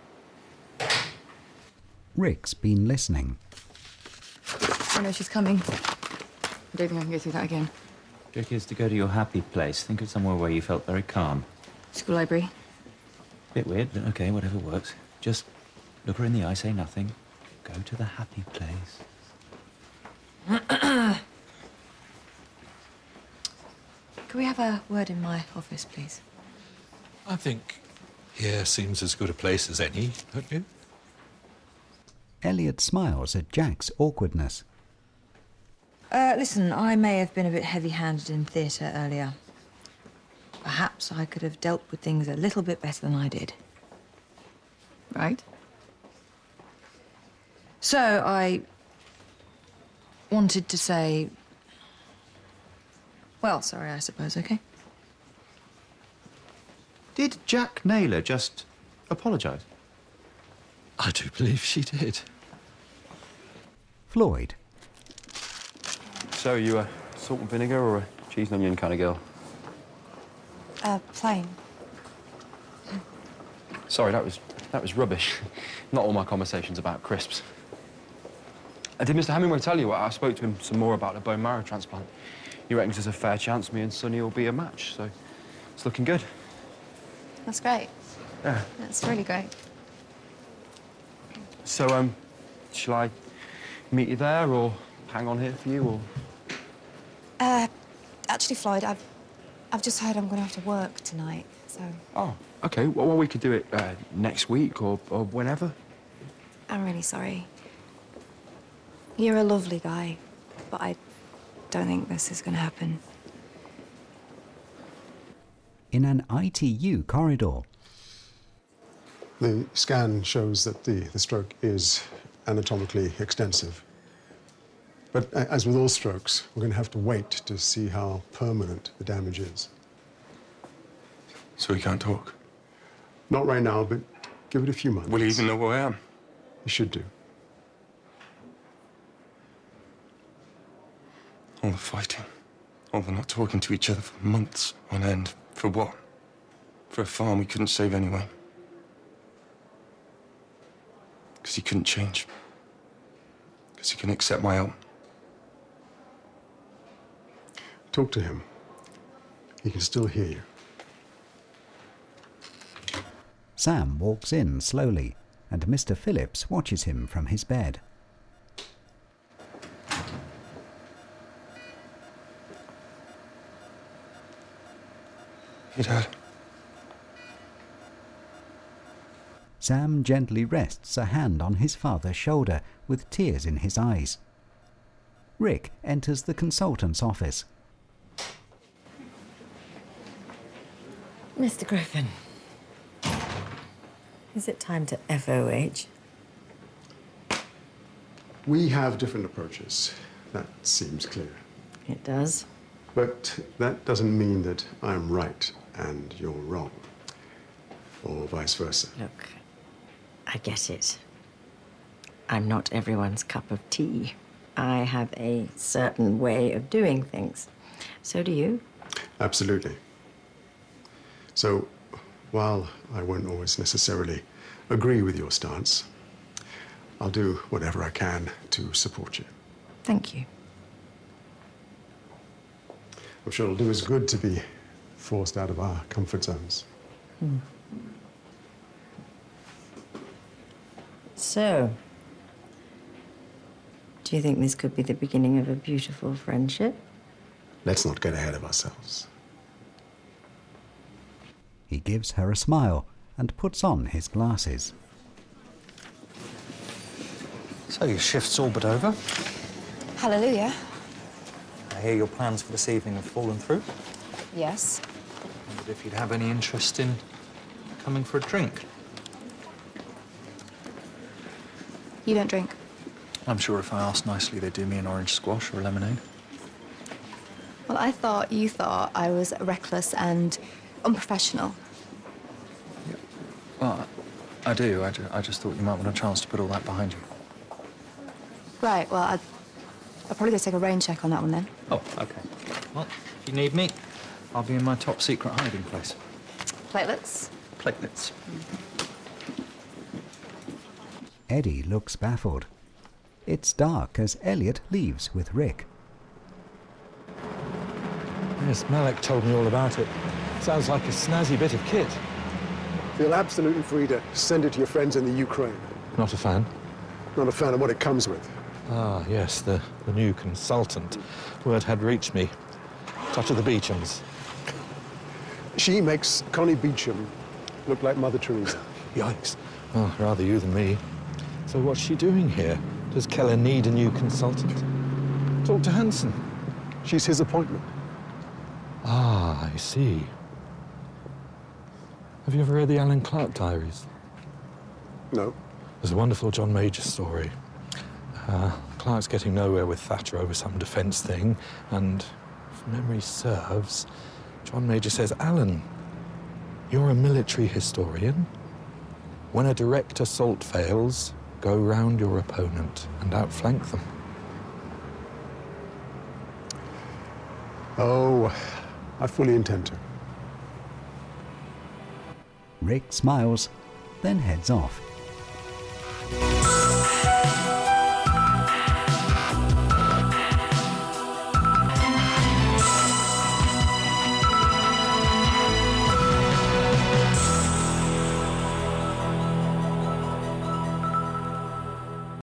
Rick's been listening. I know she's coming. I don't think I can go through that again. Trick is to go to your happy place. Think of somewhere where you felt very calm. School library. Bit weird, but okay, whatever works. Just look her in the eye, say nothing. Go to the happy place. Could we have a word in my office, please? I think here seems as good a place as any, don't you? Elliot smiles at Jack's awkwardness. Listen, I may have been a bit heavy-handed in theatre earlier. Perhaps I could have dealt with things a little bit better than I did. Right? So I wanted to say... Well, sorry, I suppose, OK? Did Jack Naylor just apologise? I do believe she did. Floyd. So, you a salt and vinegar or a cheese and onion kind of girl? Plain. Sorry, that was rubbish. Not all my conversations about crisps. Did Mr. Hemingway tell you? I spoke to him some more about a bone marrow transplant. He reckons there's a fair chance me and Sonny will be a match, so it's looking good. That's great. Yeah. That's really great. So, shall I meet you there or hang on here for you, or...? Actually, Floyd, I've just heard I'm going to have to work tonight, so... Oh, OK. Well, we could do it next week or whenever. I'm really sorry. You're a lovely guy, but I don't think this is going to happen. In an ITU corridor. The scan shows that the stroke is anatomically extensive. But as with all strokes, we're going to have to wait to see how permanent the damage is. So he can't talk? Not right now, but give it a few months. Will he even know where I am? He should do. All the fighting, all the not talking to each other for months on end. For what? For a farm we couldn't save anyway. Because he couldn't change. Because he couldn't accept my help. Talk to him. He can still hear you. Sam walks in slowly, and Mr. Phillips watches him from his bed. Hey, Dad. Sam gently rests a hand on his father's shoulder, with tears in his eyes. Rick enters the consultant's office. Mr. Griffin, is it time to FOH? We have different approaches. That seems clear. It does. But that doesn't mean that I'm right and you're wrong. Or vice versa. Look, I get it. I'm not everyone's cup of tea. I have a certain way of doing things. So do you. Absolutely. So, while I won't always necessarily agree with your stance, I'll do whatever I can to support you. Thank you. I'm sure it'll do us good to be forced out of our comfort zones. So, do you think this could be the beginning of a beautiful friendship? Let's not get ahead of ourselves. He gives her a smile and puts on his glasses. So your shift's all but over. Hallelujah. I hear your plans for this evening have fallen through. Yes. I wondered if you'd have any interest in coming for a drink. You don't drink? I'm sure if I asked nicely, they'd do me an orange squash or a lemonade. Well, I thought you thought I was reckless and unprofessional. Well, I do. I just thought you might want a chance to put all that behind you. Right, well, I'll probably go take a rain check on that one then. Oh, OK. Well, if you need me, I'll be in my top secret hiding place. Platelets? Platelets. Eddie looks baffled. It's dark as Elliot leaves with Rick. Yes, Malek told me all about it. Sounds like a snazzy bit of kit. Feel absolutely free to send it to your friends in the Ukraine. Not a fan? Not a fan of what it comes with. Ah, yes, the new consultant. Word had reached me. Touch of the Beechams. She makes Connie Beecham look like Mother Teresa. Yikes. Oh, rather you than me. So what's she doing here? Does Keller need a new consultant? Talk to Hanson. She's his appointment. Ah, I see. Have you ever read the Alan Clark diaries? No. There's a wonderful John Major story. Clark's getting nowhere with Thatcher over some defence thing, and if memory serves, John Major says, Alan, you're a military historian. When a direct assault fails, go round your opponent and outflank them. Oh, I fully intend to. Rick smiles, then heads off.